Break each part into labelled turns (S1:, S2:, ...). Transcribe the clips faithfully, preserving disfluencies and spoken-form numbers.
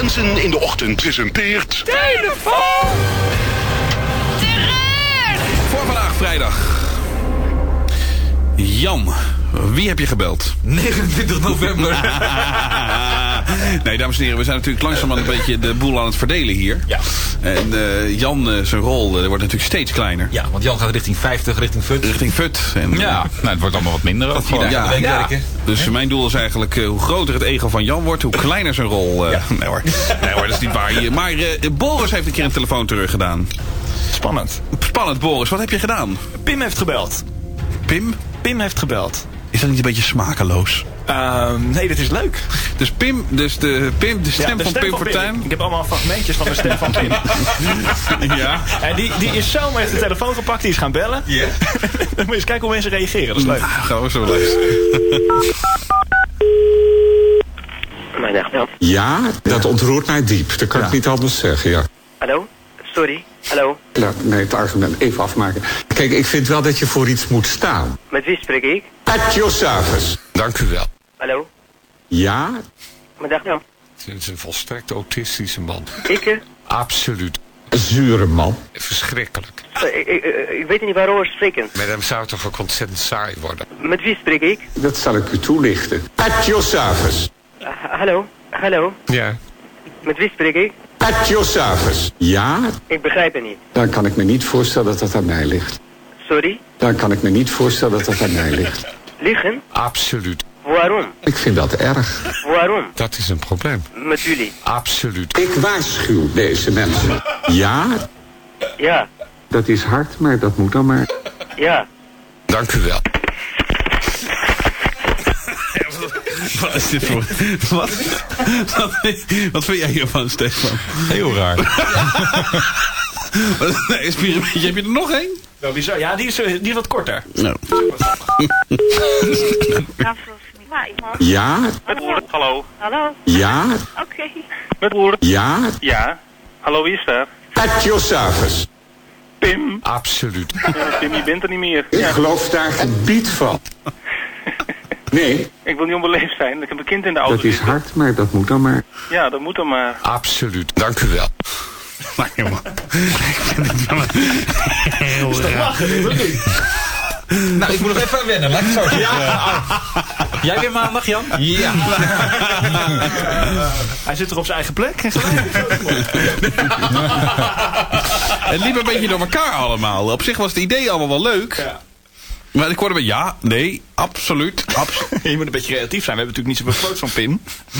S1: Jensen in de ochtend presenteert...
S2: Telefoon!
S3: Terug!
S4: Voor vandaag vrijdag. Jan, wie heb je gebeld?
S5: negenentwintig november.
S4: Nee, dames en heren, we zijn natuurlijk langzaam een beetje de boel aan het verdelen hier.
S5: Ja.
S4: En uh, Jan, uh, zijn rol uh, wordt natuurlijk steeds kleiner.
S5: Ja, want Jan gaat richting vijftig, richting Fut.
S4: Richting Fut. En,
S6: Ja, nou, het wordt allemaal wat minder. Ook
S5: Vier
S6: gewoon.
S5: dagen
S4: ja,
S5: de week
S4: ja.
S5: werken.
S4: Dus mijn doel is eigenlijk, uh, hoe groter het ego van Jan wordt, hoe kleiner zijn rol. Uh,
S5: Ja.
S4: Nee hoor, nee hoor, dat is niet waar. Hier. Maar uh, Boris heeft een keer een telefoon teruggedaan.
S2: Spannend.
S4: Spannend, Boris. Wat heb je gedaan?
S2: Pim heeft gebeld.
S4: Pim?
S2: Pim heeft gebeld.
S4: Is dat niet een beetje smakeloos?
S2: Uh, nee, dit is leuk.
S4: Dus Pim, dus de, Pim, de stem
S2: Ja, de
S4: van
S2: stem
S4: Pim
S2: van
S4: Fortuyn.
S2: Ik heb allemaal fragmentjes van de stem van Pim.
S4: Ja.
S2: En die, die is zomaar heeft de telefoon gepakt, die is gaan bellen.
S5: Ja.
S2: Dan moet je eens kijken hoe mensen reageren, dat is leuk.
S4: Ah, gaan we zo luisteren.
S7: Mijn echtgenoot.
S8: Ja, dat ontroert mij diep. Dat kan
S4: Ja.
S8: ik niet anders zeggen, ja.
S7: Hallo? Sorry. Hallo?
S8: Laat nee, het argument even afmaken. Kijk, ik vind wel dat je voor iets moet staan.
S7: Met wie spreek ik?
S8: Adjo Savas.
S9: Dank u wel.
S7: Hallo?
S8: Ja,
S7: Mijn echtgenoot.
S9: Het is een volstrekt autistische man.
S7: Ik? eh,
S9: Absoluut.
S8: een zure man.
S9: Verschrikkelijk.
S7: ik, ik, ik- ik weet niet waarover spreken.
S9: Met hem zou het toch ook ontzettend saai worden.
S7: Met wie spreek ik?
S8: Dat zal ik u toelichten. Adjo Savas.
S7: Uh, hallo? Hallo?
S9: Ja.
S7: Met wie spreek ik?
S8: Adjo Savas. Ja,
S7: Ik begrijp het niet.
S8: dan kan ik me niet voorstellen dat dat aan mij ligt.
S7: Sorry?
S8: Dan kan ik me niet voorstellen dat dat aan mij ligt.
S7: Liegen?
S9: Absoluut.
S7: Waarom?
S8: Ik vind dat erg.
S7: Waarom?
S9: Dat is een probleem.
S7: Met jullie?
S9: Absoluut.
S8: Ik waarschuw deze mensen. Ja,
S7: Ja.
S8: dat is hard, maar dat moet dan maar.
S7: Ja.
S9: Dank u wel.
S4: Wat is dit voor... Wat, wat, wat vind jij hiervan, Stefan?
S6: Heel raar.
S4: Nee, is pyramidje. Heb je er nog één?
S2: Wel bizar. Ja, die is, eh, die is wat korter.
S4: Nou.
S8: Ja,
S10: Met Roert, hallo.
S3: Hallo?
S8: ja,
S3: Oké.
S10: Met Roert,
S8: ja.
S10: ja. Hallo, wie is daar?
S8: Adjo Savas.
S10: Pim.
S9: Absoluut.
S10: Ja, Pim, je bent er niet meer.
S8: Ik
S10: Ja,
S8: geloof daar gebied van. Nee,
S10: ik wil niet onbeleefd zijn. Ik heb een kind in de auto
S8: dat is
S10: zitten.
S8: hard, maar dat moet dan maar.
S10: Ja, dat moet dan maar.
S9: Absoluut. Dank u wel.
S4: Nou, jongen. Ik vind het wel heel raar.
S5: Nou, ik moet nog even aan wennen. Laat ik het zo zeggen. Ja. Jij weer maandag, Jan? Ja.
S2: Hij zit er op zijn eigen plek.
S4: Het liep een beetje door elkaar allemaal. Op zich was het idee allemaal wel leuk.
S2: Ja.
S4: Maar ik hoorde bij ja, nee, absoluut. Abs
S2: Je moet een beetje creatief zijn. We hebben natuurlijk niet zoveel foto's van Pim.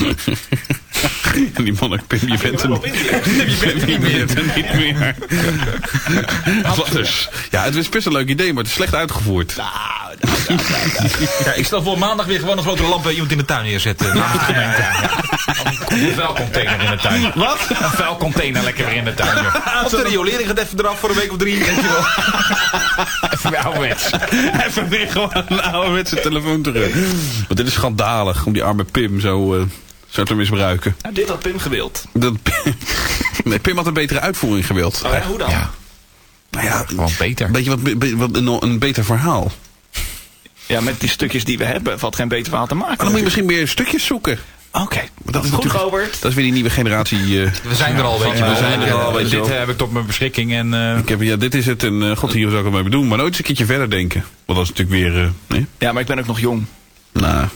S4: En die monnik Pim, je bent er niet. Je bent niet meer. Er niet meer. Wat dus? Ja, het is best een leuk idee, maar het is slecht uitgevoerd.
S5: Ja, ik stel voor maandag weer gewoon een grote lamp bij iemand in de tuin neerzetten. Namens de gemeente. Een vuilcontainer in de tuin.
S4: Wat?
S5: Een vuilcontainer lekker weer in de tuin. Joh. Of de riolering gaat even eraf voor een week of drie. Weet je wel.
S4: Even weer ouderwets. Even weer gewoon een ouderwetse telefoon terug. Want dit is schandalig om die arme Pim zo, uh, zo te misbruiken.
S2: Nou, dit had Pim gewild.
S4: Dat, nee, Pim had een betere uitvoering gewild.
S2: Oh ja, hoe dan?
S6: Ja.
S4: Nou ja,
S6: Gewoon beter.
S4: een beetje wat, be- wat een, een beter verhaal.
S2: Ja, met die stukjes die we hebben valt geen beter verhaal te maken.
S4: Maar dan moet je misschien meer stukjes zoeken.
S2: Oké,
S4: Dat is
S2: goed,
S4: natuurlijk-
S2: Robert.
S4: Dat is weer die nieuwe generatie. Uh,
S5: We zijn er al, weet je wel.
S4: we zijn er al, weet je
S5: Dit
S4: wel.
S5: heb ik tot mijn beschikking. En, uh,
S4: ik heb, ja, dit is het en uh, god, hier zou ik het mee doen. Maar nooit eens een keertje verder denken. Want dat is natuurlijk weer... Uh, nee?
S2: Ja, maar ik ben ook nog jong.
S4: Nou,